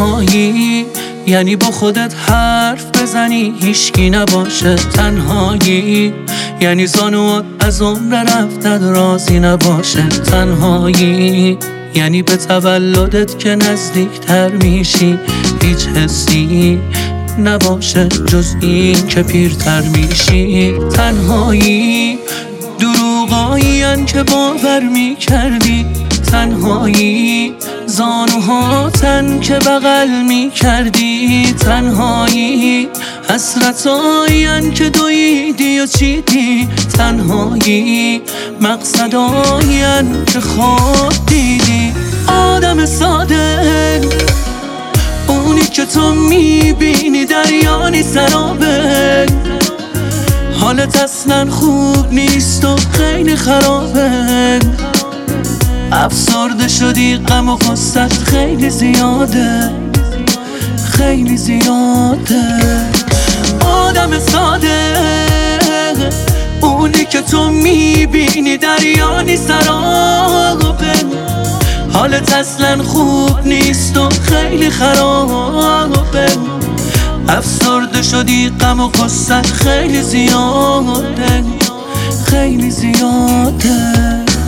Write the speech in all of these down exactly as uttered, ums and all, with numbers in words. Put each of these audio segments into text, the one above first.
تنهایی یعنی با خودت حرف بزنی هیچکی نباشه. تنهایی یعنی زانوات از عمر رفتت راضی نباشه. تنهایی یعنی به تولدت که نزدیکتر میشی هیچ حسی نباشه جز این که پیرتر میشی. تنهایی دروغایین که باور میکردی. تنهایی زانوهاتن که بغل میکردی. تنهایی حسرتاین که دویدی و چیدی. تنهایی مقصداین که خواب دیدی. آدم ساده اونی که تو میبینی دریانی سرابه. حالت اصلا خوب نیست و خیلی خرابه. افسرده شدی غم و غصت خیلی زیاده خیلی زیاده. آدم ساده اونی که تو میبینی دریانی سرابه. حالت اصلا خوب نیست و خیلی خرابه. افسرده شدی غم و غصت خیلی زیاده خیلی زیاده.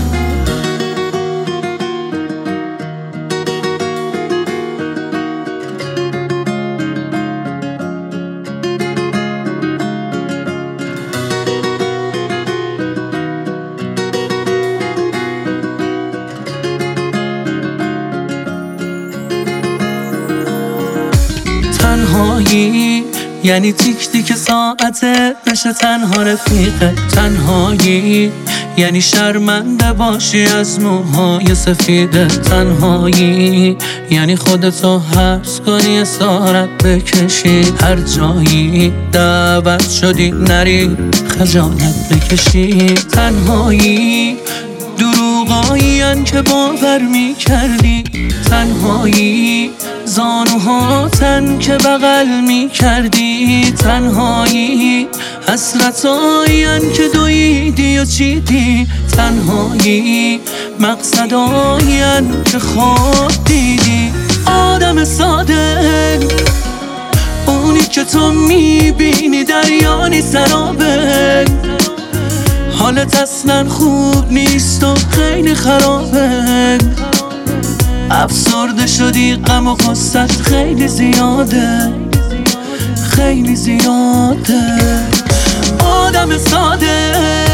تنهایی یعنی تیک تیک ساعته بشه تنها رفیقه. تنهایی یعنی شرمنده باشی از موهای سفیده. تنهایی یعنی خودتو حبس کنی اسارت بکشی. هر جایی دعوت شدی نری خجالت بکشی. تنهایی دروغایین که باور میکردی. تنهایی زانوهاتن که بغل میکردی. تنهایی حسرتاین که دویدی و چیدی. تنهایی مقصداین که خواب دیدی. آدم ساده اونی که تو میبینی دریانی سرابه. حالت اصلا خوب نیست و خیلی خرابه. افسرده شدی غم و غصت خیلی زیاده خیلی زیاده. آدم ساده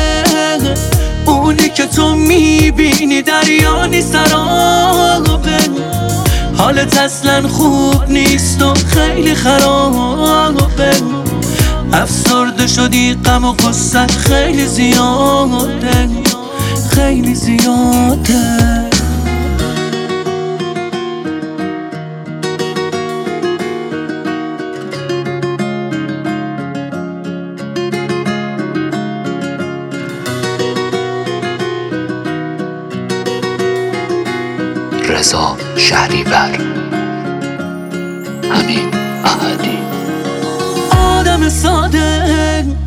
اونی که تو میبینی دریانی سرابه. حالت اصلا خوب نیست و خیلی خرابه. افسرده شدی غم و غصت خیلی زیاده خیلی زیاده. رضا شهریور، امین احدی. آدم ساده